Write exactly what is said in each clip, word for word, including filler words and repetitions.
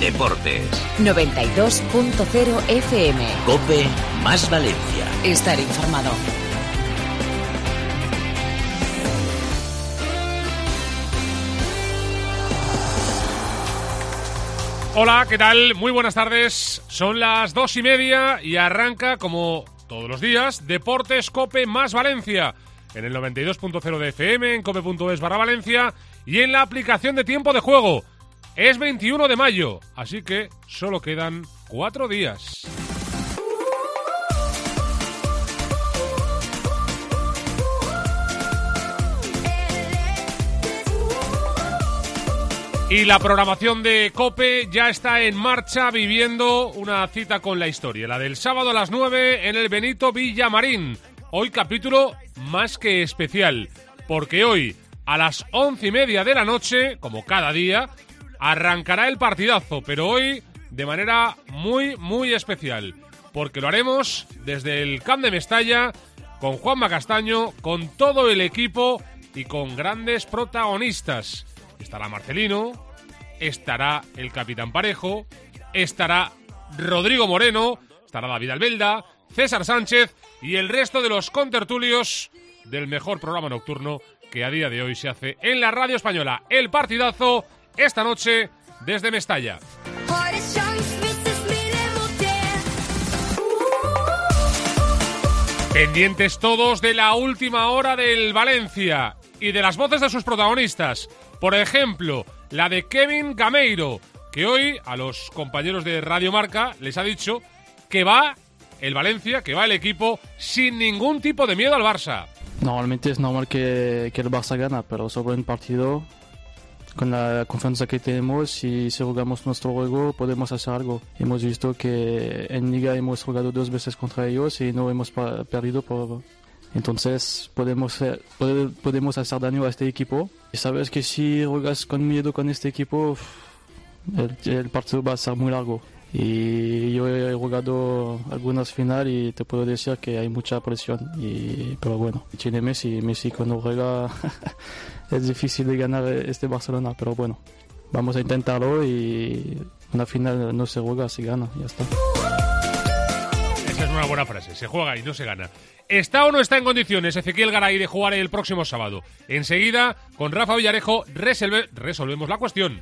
Deportes. noventa y dos punto cero F M. COPE más Valencia. Estar informado. Hola, ¿qué tal? Muy buenas tardes. Son las dos y media y arranca, como todos los días, Deportes COPE más Valencia. En el noventa y dos punto cero de F M, en cope.es barra Valencia y en la aplicación de tiempo de juego. Es veintiuno de mayo, así que solo quedan cuatro días. Y la programación de COPE ya está en marcha, viviendo una cita con la historia. La del sábado a las nueve en el Benito Villamarín. Hoy capítulo más que especial, porque hoy a las once y media de la noche, como cada día, arrancará el partidazo, pero hoy de manera muy, muy especial, porque lo haremos desde el Camp de Mestalla, con Juanma Castaño, con todo el equipo y con grandes protagonistas. Estará Marcelino, estará el Capitán Parejo, estará Rodrigo Moreno, estará David Albelda, César Sánchez y el resto de los contertulios del mejor programa nocturno que a día de hoy se hace en la radio española. El partidazo esta noche desde Mestalla. Pendientes todos de la última hora del Valencia y de las voces de sus protagonistas. Por ejemplo, la de Kevin Gameiro, que hoy a los compañeros de Radio Marca les ha dicho que va el Valencia, que va el equipo sin ningún tipo de miedo al Barça. Normalmente es normal que, que el Barça gana, pero sobre un partido, con la confianza que tenemos, y si jugamos nuestro juego podemos hacer algo. Hemos visto que en Liga hemos jugado dos veces contra ellos y no hemos pa- perdido por... Entonces podemos, podemos hacer daño a este equipo. Y sabes que si juegas con miedo con este equipo, el, el partido va a ser muy largo. Y yo he jugado algunas finales y te puedo decir que hay mucha presión. Y, pero bueno, tiene Messi. Messi cuando juega es difícil de ganar este Barcelona. Pero bueno, vamos a intentarlo y una final no se juega, se gana. Ya está. Esa es una buena frase. Se juega y no se gana. ¿Está o no está en condiciones Ezequiel Garay de jugar el próximo sábado? Enseguida, con Rafa Villarejo, resolve, resolvemos la cuestión.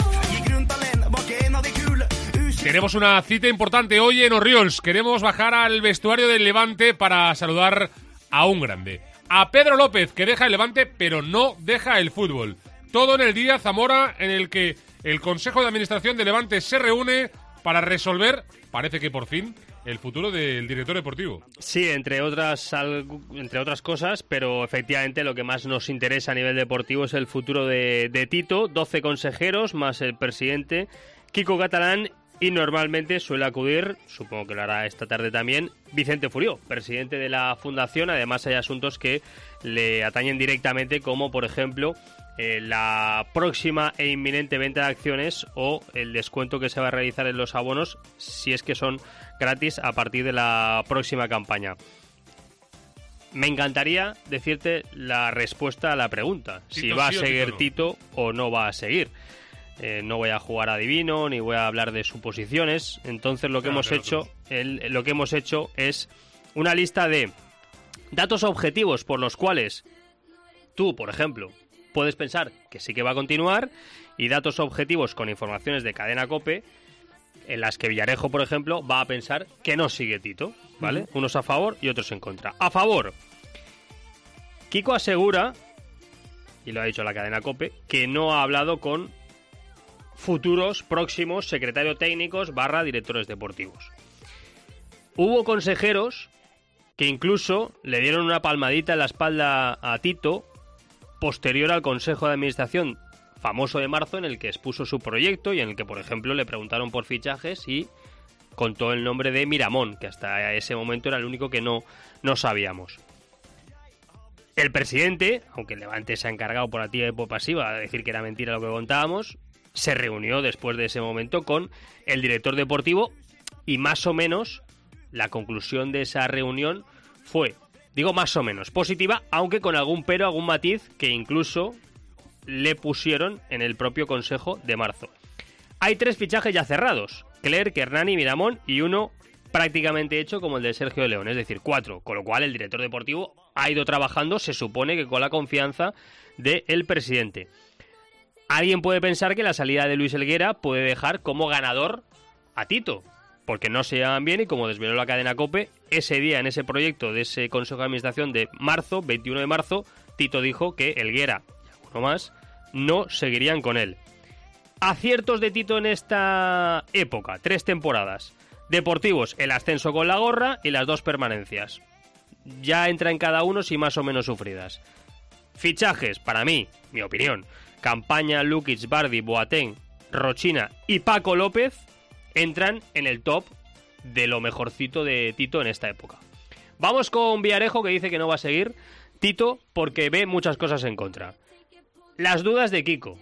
Tenemos una cita importante hoy en Orriols. Queremos bajar al vestuario del Levante para saludar a un grande. A Pedro López, que deja el Levante, pero no deja el fútbol. Todo en el día Zamora, en el que el Consejo de Administración de Levante se reúne para resolver, parece que por fin, el futuro del director deportivo. Sí, entre otras entre otras cosas, pero efectivamente lo que más nos interesa a nivel deportivo es el futuro de, de Tito. doce consejeros más el presidente Quico Catalán, y normalmente suele acudir, supongo que lo hará esta tarde también, Vicente Furió, presidente de la fundación. Además hay asuntos que le atañen directamente, como por ejemplo eh, la próxima e inminente venta de acciones o el descuento que se va a realizar en los abonos, si es que son gratis a partir de la próxima campaña. Me encantaría decirte la respuesta a la pregunta, Tito, si va sí a seguir Tito, no. Tito o no va a seguir. Eh, no voy a jugar a adivino ni voy a hablar de suposiciones. Entonces lo que claro, hemos hecho el, lo que hemos hecho es una lista de datos objetivos por los cuales tú, por ejemplo, puedes pensar que sí que va a continuar, y datos objetivos con informaciones de Cadena COPE en las que Villarejo, por ejemplo, va a pensar que no sigue Tito, ¿vale? Uh-huh. Unos a favor y otros en contra. A favor, Quico asegura, y lo ha dicho la Cadena COPE, que no ha hablado con futuros próximos secretarios técnicos barra directores deportivos. Hubo consejeros que incluso le dieron una palmadita en la espalda a Tito posterior al Consejo de Administración famoso de marzo, en el que expuso su proyecto y en el que, por ejemplo, le preguntaron por fichajes y contó el nombre de Miramón, que hasta ese momento era el único que no, no sabíamos. El presidente, aunque el Levante se ha encargado por activa y por pasiva de decir que era mentira lo que contábamos, se reunió después de ese momento con el director deportivo y más o menos la conclusión de esa reunión fue, digo más o menos, positiva, aunque con algún pero, algún matiz que incluso le pusieron en el propio Consejo de marzo. Hay tres fichajes ya cerrados: Clerc, Hernani, Miramón, y uno prácticamente hecho como el de Sergio León, es decir, cuatro, con lo cual el director deportivo ha ido trabajando, se supone que con la confianza del presidente. Alguien puede pensar que la salida de Luis Helguera puede dejar como ganador a Tito, porque no se llevan bien, y como desveló la cadena COPE, ese día en ese proyecto de ese Consejo de Administración de marzo, veintiuno de marzo, Tito dijo que Helguera y alguno más no seguirían con él. Aciertos de Tito en esta época, tres temporadas. Deportivos, el ascenso con la gorra y las dos permanencias. Ya entra en cada uno si más o menos sufridas. Fichajes, para mí, mi opinión, Campaña, Lukic, Bardi, Boateng, Rochina y Paco López entran en el top de lo mejorcito de Tito en esta época. Vamos con Villarejo, que dice que no va a seguir Tito porque ve muchas cosas en contra. Las dudas de Kiko,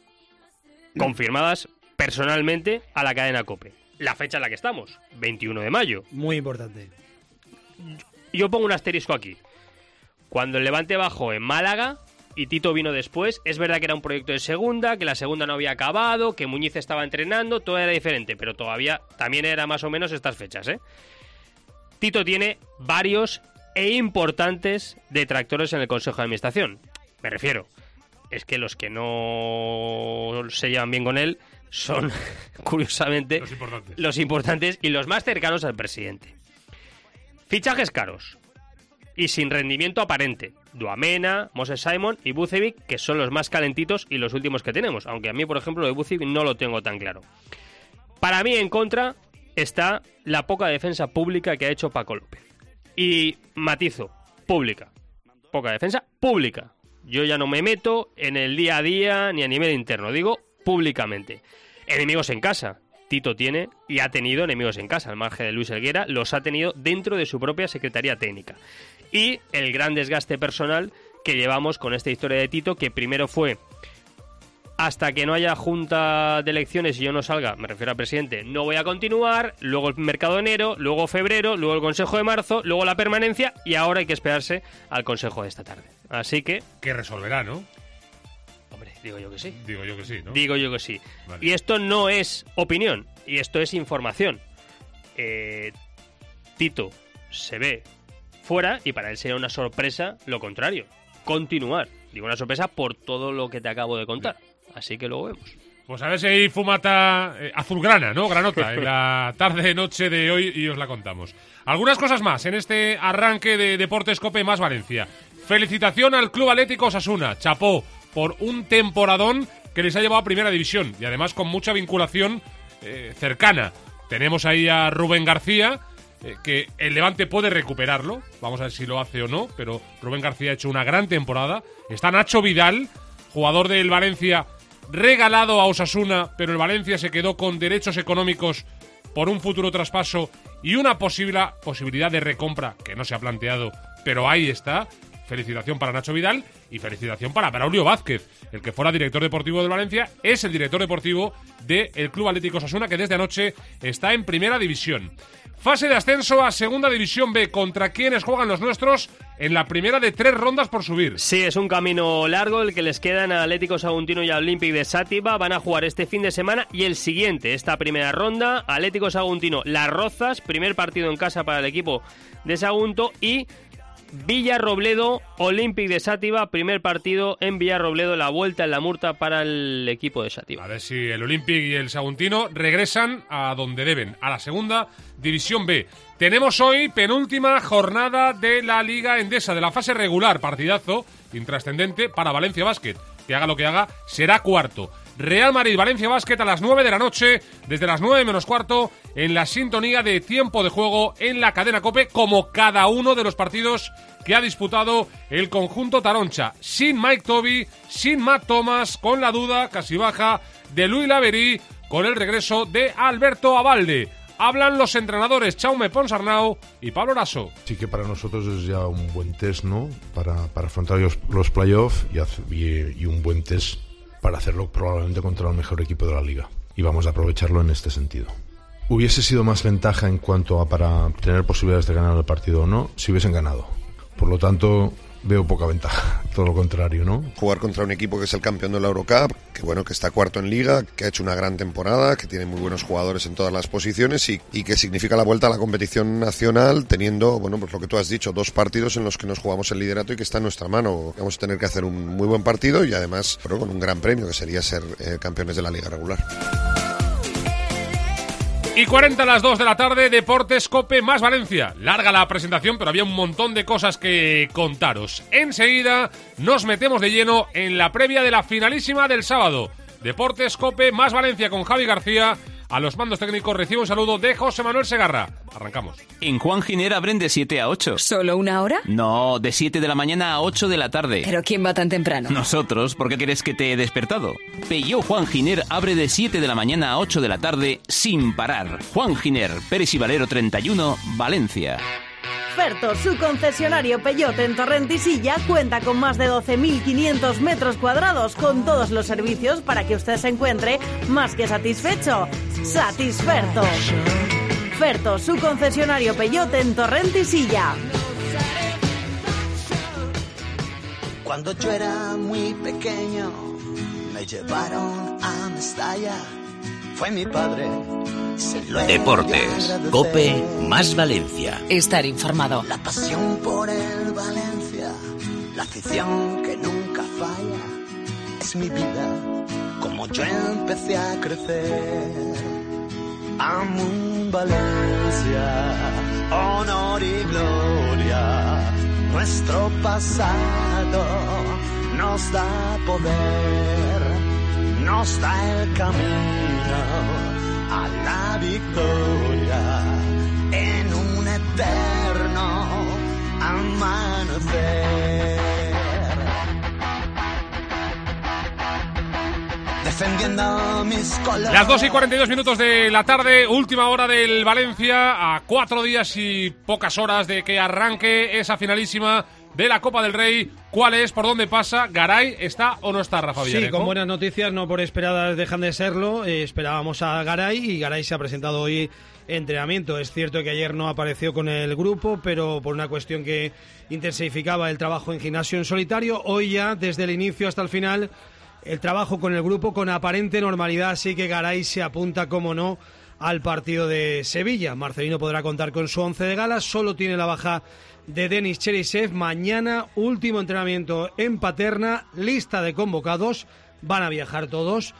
confirmadas personalmente a la cadena COPE. La fecha en la que estamos, veintiuno de mayo. Muy importante. Yo pongo un asterisco aquí. Cuando el Levante bajó en Málaga y Tito vino después, es verdad que era un proyecto de segunda, que la segunda no había acabado, que Muñiz estaba entrenando, todo era diferente, pero todavía también era más o menos estas fechas, ¿eh? Tito tiene varios e importantes detractores en el Consejo de Administración. Me refiero, es que los que no se llevan bien con él son, curiosamente, los importantes. los importantes y los más cercanos al presidente. Fichajes caros y sin rendimiento aparente: Duamena, Moses Simon y Bucevic, que son los más calentitos y los últimos que tenemos, aunque a mí, por ejemplo, lo de Bucevic no lo tengo tan claro. Para mí, en contra, está la poca defensa pública que ha hecho Paco López. Y matizo, pública. Poca defensa pública. Yo ya no me meto en el día a día ni a nivel interno, digo públicamente. Enemigos en casa. Tito tiene y ha tenido enemigos en casa, al margen de Luis Helguera, los ha tenido dentro de su propia Secretaría Técnica. Y el gran desgaste personal que llevamos con esta historia de Tito, que primero fue: hasta que no haya junta de elecciones y yo no salga, me refiero al presidente, no voy a continuar, luego el mercado de enero, luego febrero, luego el consejo de marzo, luego la permanencia, y ahora hay que esperarse al consejo de esta tarde. Así que... Que resolverá, ¿no? Hombre, digo yo que sí. Digo yo que sí, ¿no? Digo yo que sí. Vale. Y esto no es opinión, y esto es información. Eh, Tito se ve fuera y para él sería una sorpresa lo contrario, continuar. Digo una sorpresa por todo lo que te acabo de contar. Así que luego vemos. Pues a ver si hay fumata eh, azulgrana, ¿no? Granota, en la tarde-noche de hoy, y os la contamos. Algunas cosas más en este arranque de Deportes COPE más Valencia. Felicitación al Club Atlético Osasuna. Chapó por un temporadón que les ha llevado a Primera División, y además con mucha vinculación eh, cercana. Tenemos ahí a Rubén García, eh, que el Levante puede recuperarlo. Vamos a ver si lo hace o no, pero Rubén García ha hecho una gran temporada. Está Nacho Vidal, jugador del Valencia, regalado a Osasuna, pero el Valencia se quedó con derechos económicos por un futuro traspaso y una posible posibilidad de recompra que no se ha planteado, pero ahí está. Felicitación para Nacho Vidal y felicitación para Braulio Vázquez, el que fuera director deportivo del Valencia, es el director deportivo del Club Atlético Osasuna, que desde anoche está en Primera División. Fase de ascenso a Segunda División B. ¿Contra quiénes juegan los nuestros en la primera de tres rondas por subir? Sí, es un camino largo el que les quedan a Atlético Saguntino y a Olympic de Sátiva. Van a jugar este fin de semana y el siguiente, esta primera ronda. Atlético Saguntino, Las Rozas, primer partido en casa para el equipo de Sagunto, y Villarrobledo, Olympic de Sátiva, primer partido en Villarrobledo, la vuelta en la Murta para el equipo de Sátiva. A ver si el Olympic y el Saguntino regresan a donde deben, a la Segunda División B. Tenemos hoy penúltima jornada de la Liga Endesa, de la fase regular, partidazo intrascendente para Valencia Basket, que haga lo que haga, será cuarto. Real Madrid, Valencia Basket a las nueve de la noche, desde las nueve menos cuarto, en la sintonía de Tiempo de Juego en la cadena COPE, como cada uno de los partidos que ha disputado el conjunto taroncha. Sin Mike Toby, sin Matt Thomas, con la duda casi baja de Luis Laverí, con el regreso de Alberto Abalde. Hablan los entrenadores Chaume Ponsarnau y Pablo Lasso. Sí que para nosotros es ya un buen test, ¿no? Para, para afrontar los, los playoffs y, y, y un buen test para hacerlo probablemente contra el mejor equipo de la liga. Y vamos a aprovecharlo en este sentido. Hubiese sido más ventaja en cuanto a para tener posibilidades de ganar el partido o no si hubiesen ganado. Por lo tanto, veo poca ventaja, todo lo contrario, ¿no? Jugar contra un equipo que es el campeón de la Eurocup, que bueno, que está cuarto en Liga, que ha hecho una gran temporada, que tiene muy buenos jugadores en todas las posiciones y, y que significa la vuelta a la competición nacional, teniendo, bueno, pues lo que tú has dicho, dos partidos en los que nos jugamos el liderato y que está en nuestra mano. Vamos a tener que hacer un muy buen partido y además, bueno, con un gran premio, que sería ser eh, campeones de la Liga regular. Y cuarenta a las dos de la tarde, Deportes Cope más Valencia. Larga la presentación, pero había un montón de cosas que contaros. Enseguida nos metemos de lleno en la previa de la finalísima del sábado. Deportes Cope más Valencia con Javi García. A los mandos técnicos recibo un saludo de José Manuel Segarra. Arrancamos. En Juan Giner abren de siete a ocho. ¿Solo una hora? No, de siete de la mañana a ocho de la tarde. ¿Pero quién va tan temprano? Nosotros, ¿por qué crees que te he despertado? Peugeot Juan Giner abre de siete de la mañana a ocho de la tarde sin parar. Juan Giner, Pérez y Valero treinta y uno, Valencia. Ferto, su concesionario Peugeot en Torrentisilla, cuenta con más de doce mil quinientos metros cuadrados con todos los servicios para que usted se encuentre más que satisfecho. Satisferto. Ferto, su concesionario Peugeot en Torrentisilla. Cuando yo era muy pequeño, me llevaron a Mestalla. Fue mi padre. Deportes, Cope más Valencia. Estar informado. La pasión por el Valencia, la afición que nunca falla, es mi vida, como yo empecé a crecer. Amo un Valencia, honor y gloria, nuestro pasado nos da poder, nos da el camino a la victoria en un eterno amanecer. Defendiendo mis colores. Las dos y cuarenta y dos minutos de la tarde, última hora del Valencia, a cuatro días y pocas horas de que arranque esa finalísima de la Copa del Rey. ¿Cuál es? ¿Por dónde pasa? ¿Garay está o no está, Rafa Villarejo? Sí, con buenas noticias, no por esperadas dejan de serlo. Eh, esperábamos a Garay y Garay se ha presentado hoy en entrenamiento. Es cierto que ayer no apareció con el grupo, pero por una cuestión que intensificaba el trabajo en gimnasio en solitario, hoy ya, desde el inicio hasta el final, el trabajo con el grupo con aparente normalidad, así que Garay se apunta, como no, al partido de Sevilla. Marcelino podrá contar con su once de gala, solo tiene la baja de Denis Cherisev. Mañana, último entrenamiento en Paterna, lista de convocados, van a viajar todos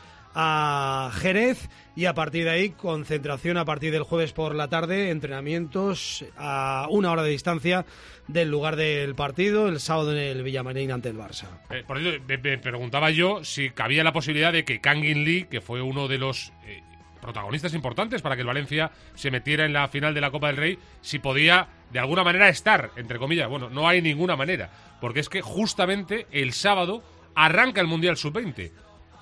a Jerez y a partir de ahí concentración a partir del jueves por la tarde, entrenamientos a una hora de distancia del lugar del partido, el sábado en el Villamarín ante el Barça. Eh, por ello, me, me preguntaba yo si cabía la posibilidad de que Kangin Lee, que fue uno de los eh, protagonistas importantes para que el Valencia se metiera en la final de la Copa del Rey, si podía de alguna manera estar, entre comillas. Bueno, no hay ninguna manera, porque es que justamente el sábado arranca el Mundial sub veinte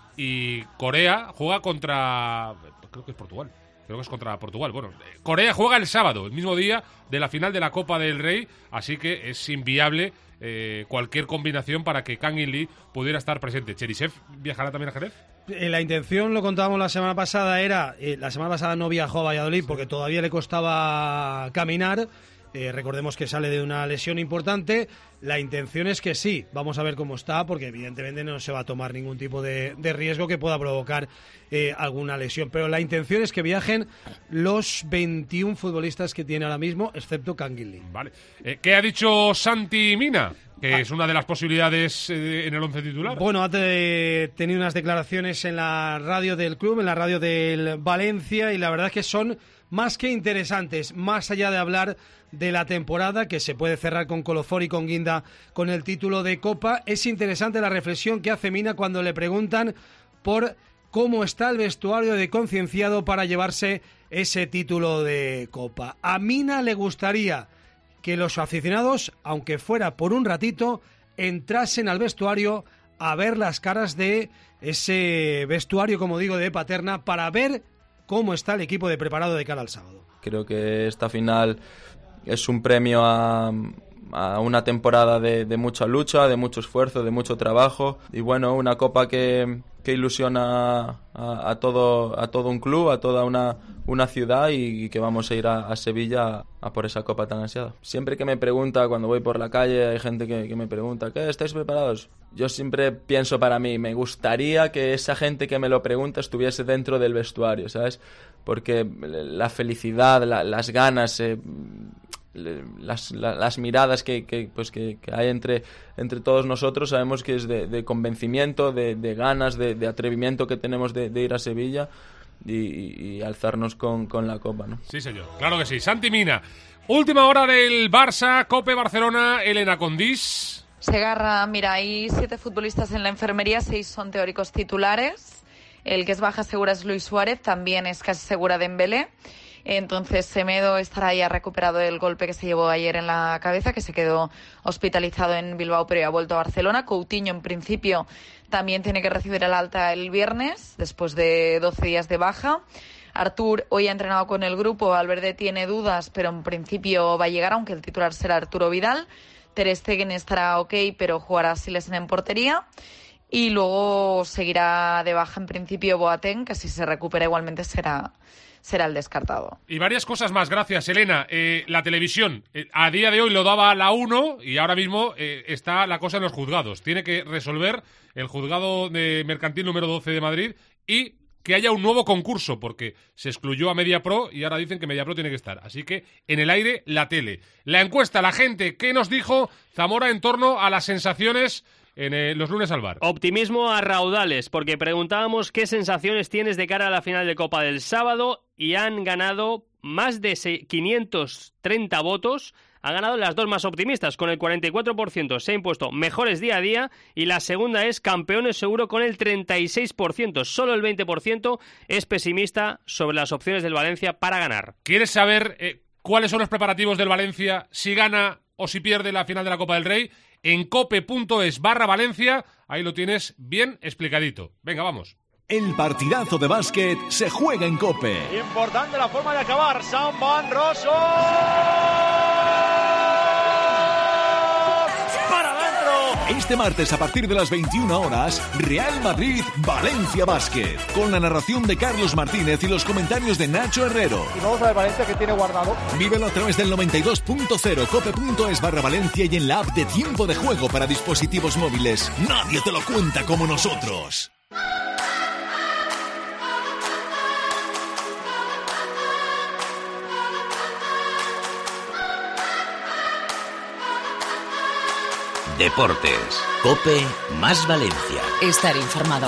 y Corea juega contra, creo que es Portugal, creo que es contra Portugal. Bueno, Corea juega el sábado, el mismo día de la final de la Copa del Rey, así que es inviable eh, cualquier combinación para que Kangin Lee pudiera estar presente. ¿Cherisev viajará también a Jerez? Eh, la intención, lo contábamos la semana pasada, era, eh, la semana pasada no viajó a Valladolid porque todavía le costaba caminar. Eh, recordemos que sale de una lesión importante. La intención es que sí, vamos a ver cómo está, porque evidentemente no se va a tomar ningún tipo de, de riesgo que pueda provocar eh, alguna lesión. Pero la intención es que viajen los veintiún futbolistas que tiene ahora mismo, excepto Kangin Lee. Vale. Eh, ¿Qué ha dicho Santi Mina? Que ah. es una de las posibilidades eh, en el once titular. Bueno, ha te, tenido unas declaraciones en la radio del club, en la radio del Valencia, y la verdad es que son más que interesantes, más allá de hablar de la temporada, que se puede cerrar con colofón y con guinda con el título de Copa. Es interesante la reflexión que hace Mina cuando le preguntan por cómo está el vestuario de Concienciado para llevarse ese título de Copa. A Mina le gustaría que los aficionados, aunque fuera por un ratito, entrasen al vestuario a ver las caras de ese vestuario, como digo, de Paterna, para ver cómo está el equipo de preparado de cara al sábado. Creo que esta final es un premio a, a una temporada de, de mucha lucha, de mucho esfuerzo, de mucho trabajo y bueno, una copa que, que ilusiona a, a todo a todo un club, a toda una, una ciudad y, y que vamos a ir a, a Sevilla a por esa copa tan ansiada. Siempre que me pregunta, cuando voy por la calle, hay gente que, que me pregunta, ¿qué? ¿Estáis preparados? Yo siempre pienso para mí, me gustaría que esa gente que me lo pregunta estuviese dentro del vestuario, ¿sabes? Porque la felicidad, la, las ganas, eh, las, la, las miradas que, que, pues que, que hay entre, entre todos nosotros, sabemos que es de, de convencimiento, de, de ganas, de, de atrevimiento que tenemos de, de ir a Sevilla y, y alzarnos con, con la copa, ¿no? Sí, señor, claro que sí. Santi Mina, última hora del Barça, Cope Barcelona, Elena Condís. Segarra, mira, hay siete futbolistas en la enfermería, seis son teóricos titulares. El que es baja segura es Luis Suárez, también es casi segura Dembélé. Entonces Semedo estará ya recuperado del golpe que se llevó ayer en la cabeza, que se quedó hospitalizado en Bilbao pero ya ha vuelto a Barcelona. Coutinho en principio también tiene que recibir el alta el viernes, después de doce días de baja. Artur hoy ha entrenado con el grupo, Valverde tiene dudas, pero en principio va a llegar, aunque el titular será Arturo Vidal. Ter Stegen estará ok, pero jugará Silesen en portería. Y luego seguirá de baja en principio Boateng, que si se recupera igualmente será, será el descartado. Y varias cosas más, gracias Elena. Eh, la televisión, eh, a día de hoy lo daba la uno y ahora mismo eh, está la cosa en los juzgados. Tiene que resolver el juzgado de mercantil número doce de Madrid y que haya un nuevo concurso, porque se excluyó a MediaPro y ahora dicen que MediaPro tiene que estar. Así que en el aire la tele. La encuesta, la gente, ¿qué nos dijo Zamora en torno a las sensaciones en eh, los lunes al bar? Optimismo a raudales, porque preguntábamos qué sensaciones tienes de cara a la final de Copa del sábado y han ganado más de quinientos treinta votos. Han ganado las dos más optimistas, con el cuarenta y cuatro por ciento se ha impuesto mejores día a día y la segunda es campeones seguro con el treinta y seis por ciento. Solo el veinte por ciento es pesimista sobre las opciones del Valencia para ganar. ¿Quieres saber eh, cuáles son los preparativos del Valencia si gana o si pierde la final de la Copa del Rey? En cope.es barra Valencia, ahí lo tienes bien explicadito. Venga, vamos. El partidazo de básquet se juega en Cope. Importante la forma de acabar. San Van Rosso. Para adentro. Este martes a partir de las veintiuna horas, Real Madrid-Valencia Básquet. Con la narración de Carlos Martínez y los comentarios de Nacho Herrero. Y vamos a ver Valencia que tiene guardado. Vívelo a través del noventa y dos punto cero, cope.es barra Valencia y en la app de Tiempo de Juego para dispositivos móviles. Nadie te lo cuenta como nosotros. Deportes, Cope más Valencia. Estar informado.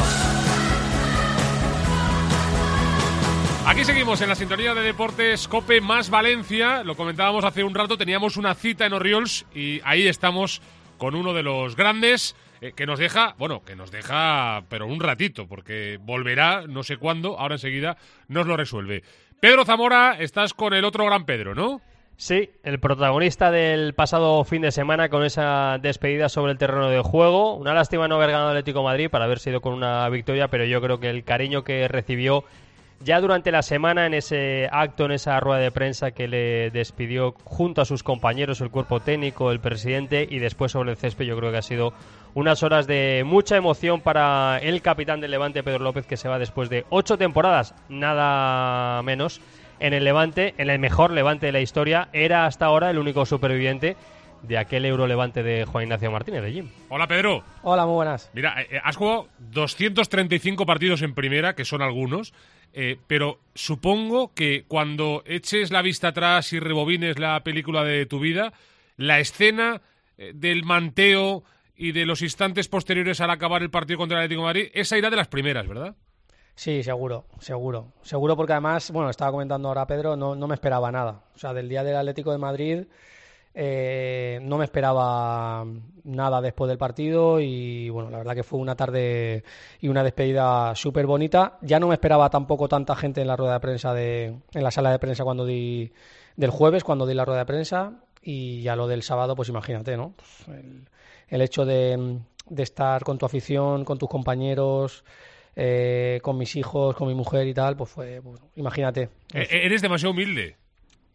Aquí seguimos en la sintonía de Deportes Cope más Valencia. Lo comentábamos hace un rato, teníamos una cita en Orriols y ahí estamos con uno de los grandes eh, que nos deja, bueno, que nos deja, pero un ratito, porque volverá, no sé cuándo, ahora enseguida nos lo resuelve. Pedro Zamora, estás con el otro gran Pedro, ¿no? Sí, el protagonista del pasado fin de semana con esa despedida sobre el terreno de juego. Una lástima no haber ganado el Atlético de Madrid para haber sido con una victoria, pero yo creo que el cariño que recibió ya durante la semana en ese acto, en esa rueda de prensa que le despidió junto a sus compañeros, el cuerpo técnico, el presidente y después sobre el césped, yo creo que ha sido unas horas de mucha emoción para el capitán del Levante, Pedro López, que se va después de ocho temporadas, nada menos, en el Levante, en el mejor Levante de la historia. Era hasta ahora el único superviviente de aquel Euro-Levante de Juan Ignacio Martínez, de Jim. Hola, Pedro. Hola, muy buenas. Mira, eh, has jugado doscientos treinta y cinco partidos en primera, que son algunos, eh, pero supongo que cuando eches la vista atrás y rebobines la película de tu vida, la escena eh, del manteo y de los instantes posteriores al acabar el partido contra el Atlético de Madrid, esa irá de las primeras, ¿verdad? Sí, seguro, seguro. Seguro porque además, bueno, estaba comentando ahora Pedro, no, no me esperaba nada. O sea, del día del Atlético de Madrid eh, no me esperaba nada después del partido y, bueno, la verdad que fue una tarde y una despedida súper bonita. Ya no me esperaba tampoco tanta gente en la rueda de prensa, de, en la sala de prensa cuando di, del jueves, cuando di la rueda de prensa, y ya lo del sábado, pues imagínate, ¿no? Pues el, el hecho de, de estar con tu afición, con tus compañeros... Eh, con mis hijos, con mi mujer y tal, pues fue, pues, imagínate. Eh, eres demasiado humilde.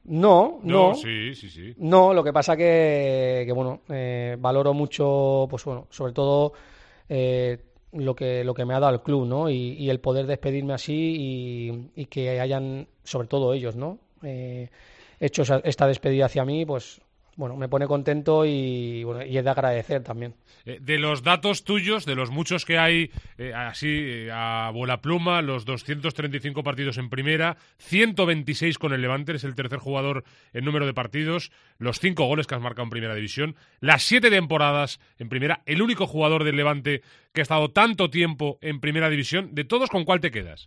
No, no. No, sí, sí, sí. No, lo que pasa que, que bueno, eh, valoro mucho, pues bueno, sobre todo eh, lo que lo que me ha dado el club, ¿no? Y, y el poder despedirme así y, y que hayan, sobre todo ellos, ¿no? Eh, hecho esa, esta despedida hacia mí, pues bueno, me pone contento y, bueno, y es de agradecer también. Eh, de los datos tuyos, de los muchos que hay, eh, así eh, a bola pluma, los doscientos treinta y cinco partidos en primera, ciento veintiséis con el Levante, eres el tercer jugador en número de partidos, los cinco goles que has marcado en primera división, las siete temporadas en primera, el único jugador del Levante que ha estado tanto tiempo en primera división. De todos, ¿con cuál te quedas?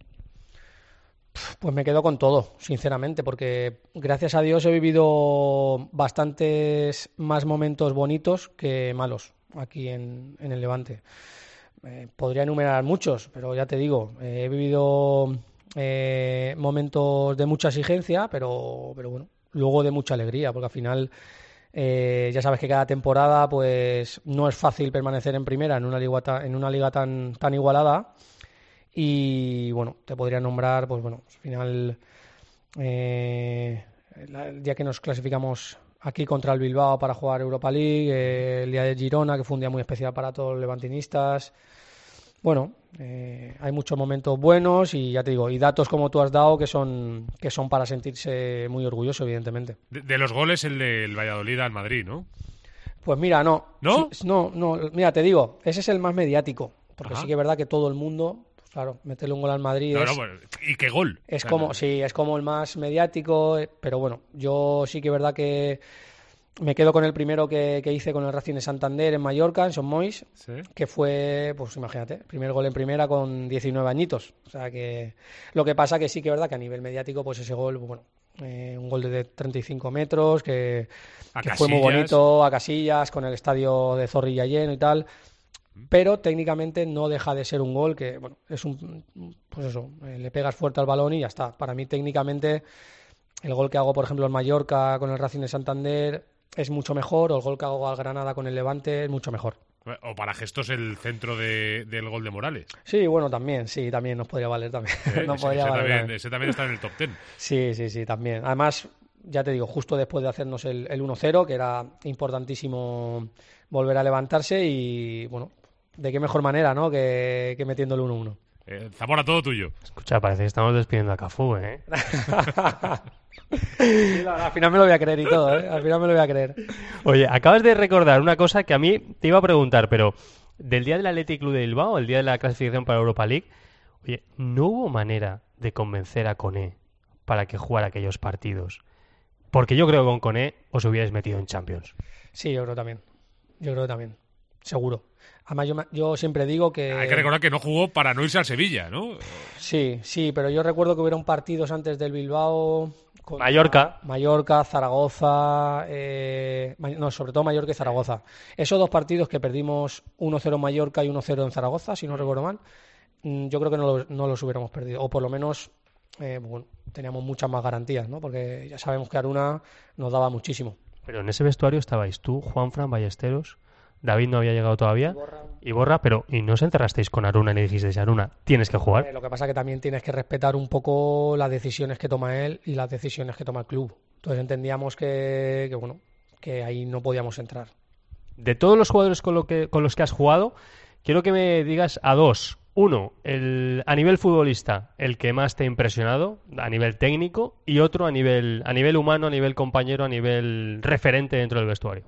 Pues me quedo con todo, sinceramente, porque gracias a Dios he vivido bastantes más momentos bonitos que malos aquí en, en el Levante. Eh, podría enumerar muchos, pero ya te digo, eh, he vivido eh, momentos de mucha exigencia, pero, pero bueno, luego de mucha alegría, porque al final eh, ya sabes que cada temporada pues no es fácil permanecer en primera en una liga, ta, en una liga tan, tan igualada. Y bueno, te podría nombrar, pues bueno, al final, eh, el día que nos clasificamos aquí contra el Bilbao para jugar Europa League, eh, el día de Girona, que fue un día muy especial para todos los levantinistas. Bueno, eh, hay muchos momentos buenos y ya te digo, y datos como tú has dado que son, que son para sentirse muy orgulloso, evidentemente. De, de los goles, el del Valladolid al Madrid, ¿no? Pues mira, no. ¿No? Sí, no, no, mira, te digo, ese es el más mediático, porque Ajá. sí que es verdad que todo el mundo... Claro, meterle un gol al Madrid no, es... No, bueno, ¿y qué gol? Es o sea, como, no. sí, es como el más mediático, pero bueno, yo sí que es verdad que me quedo con el primero que, que hice con el Racing de Santander en Mallorca, en Son Moix, ¿Sí? que fue, pues imagínate, primer gol en primera con diecinueve añitos. O sea que lo que pasa que sí que es verdad que a nivel mediático, pues ese gol, bueno, eh, un gol de treinta y cinco metros, que, que fue muy bonito, a Casillas, con el estadio de Zorrilla lleno y tal. Pero técnicamente no deja de ser un gol que, bueno, es un, pues eso, eh, le pegas fuerte al balón y ya está. Para mí técnicamente el gol que hago, por ejemplo, en Mallorca con el Racing de Santander es mucho mejor, o el gol que hago al Granada con el Levante es mucho mejor. O para gestos el centro de, del gol de Morales. Sí, bueno, también, sí, también nos podría valer también. ¿Eh? nos ese, podría ese, valer también, también. ese también está en el top ten. Sí, sí, sí, también. Además, ya te digo, justo después de hacernos el, el uno cero, que era importantísimo volver a levantarse y, bueno, de qué mejor manera, ¿no?, que, que metiendo el uno uno. Eh, Zamora, todo tuyo. Escucha, parece que estamos despidiendo a Cafú, ¿eh? Sí, no, al final me lo voy a creer y todo, ¿eh? Al final me lo voy a creer. Oye, acabas de recordar una cosa que a mí te iba a preguntar, pero del día del Athletic Club de Bilbao, el día de la clasificación para Europa League, oye, ¿no hubo manera de convencer a Koné para que jugara aquellos partidos? Porque yo creo que con Koné os hubierais metido en Champions. Sí, yo creo también. Yo creo también. Seguro. Además, yo, yo siempre digo que... Hay que recordar que no jugó para no irse al Sevilla, ¿no? Sí, sí, pero yo recuerdo que hubieron partidos antes del Bilbao... Mallorca. Mallorca, Zaragoza... Eh, no, sobre todo Mallorca y Zaragoza. Esos dos partidos que perdimos uno cero en Mallorca y uno cero en Zaragoza, si no recuerdo mal, yo creo que no los, no los hubiéramos perdido. O por lo menos eh, bueno, teníamos muchas más garantías, ¿no? Porque ya sabemos que Aruna nos daba muchísimo. Pero en ese vestuario estabais tú, Juanfran, Ballesteros... David no había llegado todavía. Borra. Y Borra, pero ¿y no os encerrasteis con Aruna y le dijisteis, Aruna, tienes que jugar? Eh, lo que pasa es que también tienes que respetar un poco las decisiones que toma él y las decisiones que toma el club. Entonces entendíamos que, que bueno, que ahí no podíamos entrar. De todos los jugadores con, lo que, con los que has jugado, quiero que me digas a dos. Uno, el, a nivel futbolista, el que más te ha impresionado, a nivel técnico, y otro a nivel, a nivel humano, a nivel compañero, a nivel referente dentro del vestuario.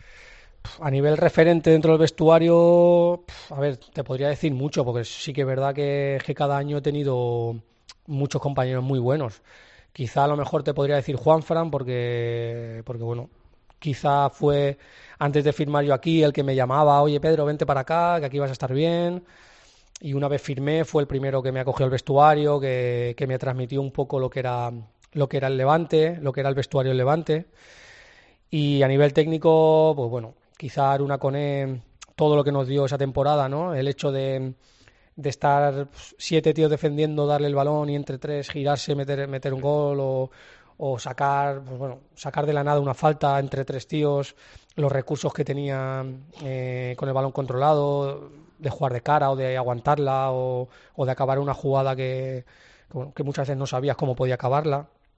A nivel referente dentro del vestuario, a ver, te podría decir mucho, porque sí que es verdad que, que cada año he tenido muchos compañeros muy buenos. Quizá a lo mejor te podría decir Juanfran, porque, porque bueno, quizá fue antes de firmar yo aquí el que me llamaba, oye Pedro, vente para acá, que aquí vas a estar bien. Y una vez firmé, fue el primero que me acogió al vestuario, que, que me transmitió un poco lo que era, lo que era el Levante, lo que era el vestuario del Levante. Y a nivel técnico, pues bueno, quizá Aruna Koné, todo lo que nos dio esa temporada, ¿no? El hecho de, de estar siete tíos defendiendo, darle el balón y entre tres girarse, meter, meter un gol o, o sacar, pues bueno, sacar de la nada una falta entre tres tíos, los recursos que tenía eh, con el balón controlado, de jugar de cara o de aguantarla o, o de acabar una jugada que, que, bueno, que muchas veces no sabías cómo podía acabarla.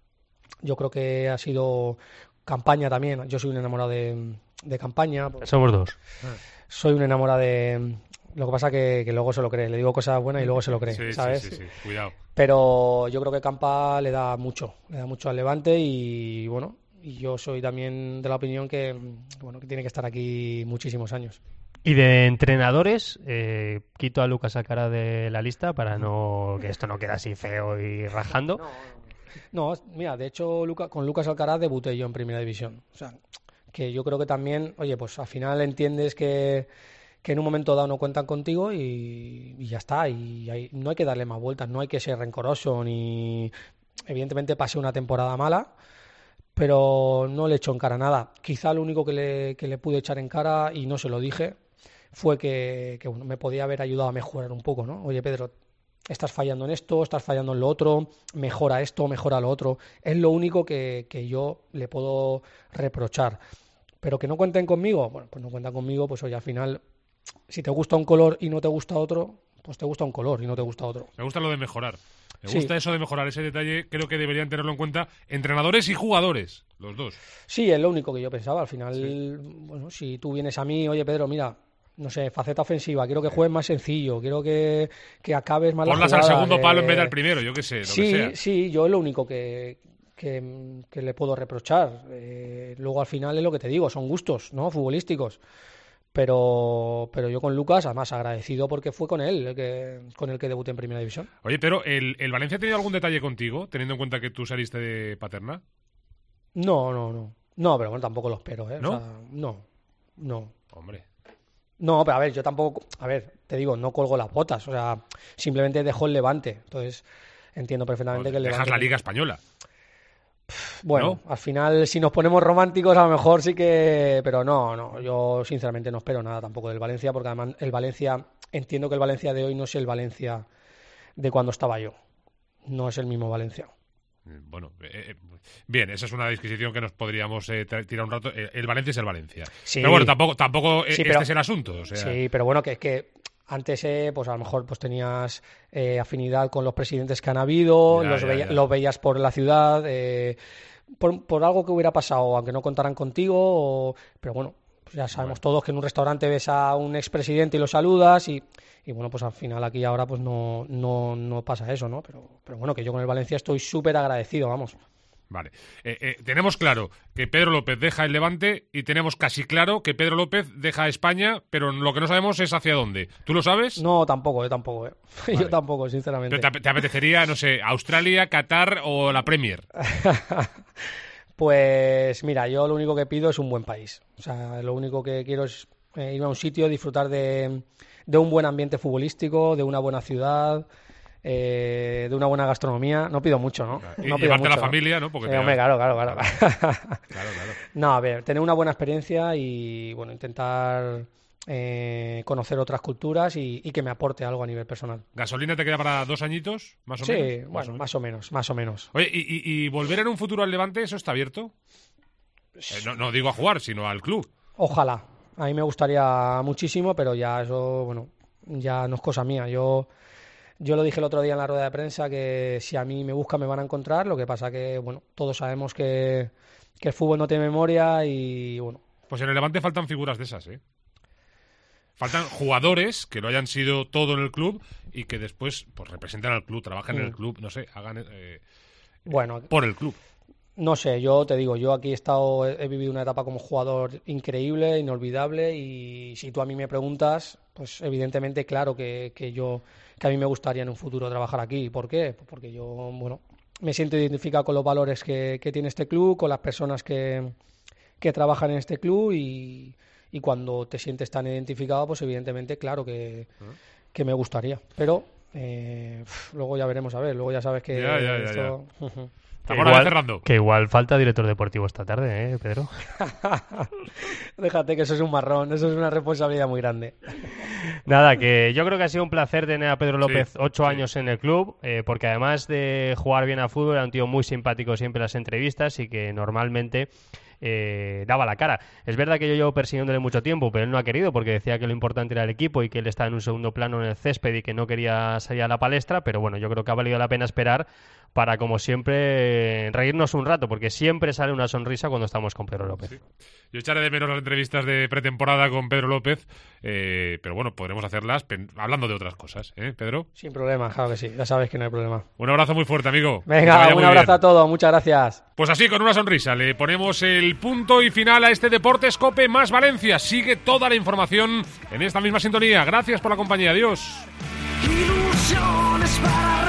yo creo que ha sido Campaña también. Yo soy un enamorado de, de Campaña. Somos dos. Soy un enamorado de... Lo que pasa que, que luego se lo cree. Le digo cosas buenas y luego se lo cree, Sí, ¿sabes? sí, sí, sí. Cuidado. Pero yo creo que Campa le da mucho. Le da mucho al Levante y, bueno, y yo soy también de la opinión que, bueno, que tiene que estar aquí muchísimos años. Y de entrenadores, eh, quito a Lucas Alcaraz de la lista para no que esto no quede así feo y rajando. No, mira, de hecho Luca, con Lucas Alcaraz debuté yo en Primera División. O sea, que yo creo que también, oye, pues al final entiendes que, que en un momento dado no cuentan contigo y, y ya está. Y hay, no hay que darle más vueltas, no hay que ser rencoroso ni... Evidentemente pasé una temporada mala, pero no le echo en cara nada. Quizá lo único que le, que le pude echar en cara, y no se lo dije, fue que, que bueno, me podía haber ayudado a mejorar un poco, ¿no? Oye, Pedro, estás fallando en esto, estás fallando en lo otro, mejora esto, mejora lo otro. Es lo único que, que yo le puedo reprochar. Pero que no cuenten conmigo, bueno, pues no cuentan conmigo, pues oye, al final, si te gusta un color y no te gusta otro, pues te gusta un color y no te gusta otro. Me gusta lo de mejorar. Me Sí. gusta eso de mejorar, ese detalle. Creo que deberían tenerlo en cuenta entrenadores y jugadores, los dos. Sí, es lo único que yo pensaba. Al final, bueno, si tú vienes a mí, oye, Pedro, mira, no sé, faceta ofensiva, quiero que juegues más sencillo, quiero que, que acabes más la Ponlas jugada, al segundo que- palo en vez del primero, yo qué sé, lo sí, que sea. sí, yo es lo único que, que, que le puedo reprochar. Eh, luego al final es lo que te digo, son gustos, ¿no? Futbolísticos. Pero, pero yo con Lucas, además agradecido porque fue con él, el que, con el que debuté en Primera División. Oye, pero ¿el, ¿el Valencia ha tenido algún detalle contigo, teniendo en cuenta que tú saliste de Paterna? No, no, no. No, pero bueno, tampoco lo espero, ¿eh? O ¿No? sea, no, no. Hombre. No, pero a ver, yo tampoco, a ver, te digo, no colgo las botas, o sea, simplemente dejo el Levante. Entonces, entiendo perfectamente que el Dejas Levante... la Liga Española. Bueno, al final, si nos ponemos románticos, a lo mejor sí que... Pero no, no, yo sinceramente no espero nada tampoco del Valencia, porque además el Valencia, entiendo que el Valencia de hoy no es el Valencia de cuando estaba yo. No es el mismo Valencia. Bueno, eh, eh, bien, esa es una disquisición que nos podríamos eh, tra- tirar un rato. Eh, El Valencia es el Valencia. Sí. Pero bueno, tampoco, tampoco eh, Sí, este pero- es el asunto. O sea, Sí, pero bueno, que es que antes, eh, pues a lo mejor pues tenías eh, afinidad con los presidentes que han habido, Ya, los, ya, veía- ya. los veías por la ciudad, eh, por, por algo que hubiera pasado, aunque no contaran contigo, o- pero bueno, pues ya sabemos todos que en un restaurante ves a un expresidente y lo saludas y, y bueno, pues al final aquí ahora pues no, no, no pasa eso, ¿no? Pero, pero bueno, que yo con el Valencia estoy súper agradecido, vamos. Vale. Eh, eh, tenemos claro que Pedro López deja el Levante y tenemos casi claro que Pedro López deja España, pero lo que no sabemos es hacia dónde. ¿Tú lo sabes? No, tampoco, yo tampoco, eh. Yo tampoco, sinceramente. ¿Te, te apetecería, no sé, Australia, Qatar o la Premier? Pues mira, yo lo único que pido es un buen país. O sea, lo único que quiero es eh, ir a un sitio, disfrutar de, de un buen ambiente futbolístico, de una buena ciudad, eh, de una buena gastronomía. No pido mucho, ¿no? Y No pido llevarte a la mucho, familia, ¿no? Porque Eh, te- hombre, claro, claro, claro. Claro, claro. No, a ver, tener una buena experiencia y, bueno, intentar eh, conocer otras culturas y, y que me aporte algo a nivel personal. ¿Gasolina te queda para dos añitos, más o Sí, menos? bueno, más o menos, más o menos. Oye, ¿y, y- y volver en un futuro al Levante, eso está abierto? Eh, no, no digo a jugar, sino al club. Ojalá. A mí me gustaría muchísimo, pero ya eso, bueno, ya no es cosa mía. Yo, yo lo dije el otro día en la rueda de prensa que si a mí me buscan me van a encontrar. Lo que pasa que, bueno, todos sabemos que, que el fútbol no tiene memoria y, bueno. Pues en el Levante faltan figuras de esas, ¿eh? Faltan jugadores que lo hayan sido todo en el club y que después pues representen al club, trabajen en el Mm. club, no sé, hagan eh, Bueno, por el club. no sé, yo te digo, yo aquí he estado, he he vivido una etapa como jugador increíble, inolvidable, y si tú a mí me preguntas, pues evidentemente claro que, que yo, que a mí me gustaría en un futuro trabajar aquí. ¿Por qué? Pues porque yo, bueno, me siento identificado con los valores que, que tiene este club, con las personas que, que trabajan en este club y, y cuando te sientes tan identificado, pues evidentemente claro que, que me gustaría. Pero eh, uf, luego ya veremos a ver, luego ya sabes que Ya, ya, ya, esto... Que igual, que igual falta director deportivo esta tarde, ¿eh, Pedro? Déjate que eso es un marrón, eso es una responsabilidad muy grande. Nada, que yo creo que ha sido un placer tener a Pedro López Sí, ocho años en el club, eh, porque además de jugar bien a fútbol, era un tío muy simpático siempre en las entrevistas y que normalmente eh, daba la cara. Es verdad que yo llevo persiguiéndole mucho tiempo, pero él no ha querido porque decía que lo importante era el equipo y que él estaba en un segundo plano en el césped y que no quería salir a la palestra, pero bueno, yo creo que ha valido la pena esperar para, como siempre, reírnos un rato, porque siempre sale una sonrisa cuando estamos con Pedro López. Sí. Yo echaré de menos las entrevistas de pretemporada con Pedro López, eh, pero bueno, podremos hacerlas hablando de otras cosas, ¿eh, Pedro? Sin problema, claro que sí, ya sabes que no hay problema. Un abrazo muy fuerte, amigo. Venga, un abrazo a todos, muchas gracias. Pues así, con una sonrisa, le ponemos el punto y final a este Deportes COPE más Valencia. Sigue toda la información en esta misma sintonía. Gracias por la compañía, adiós. Ilusiones para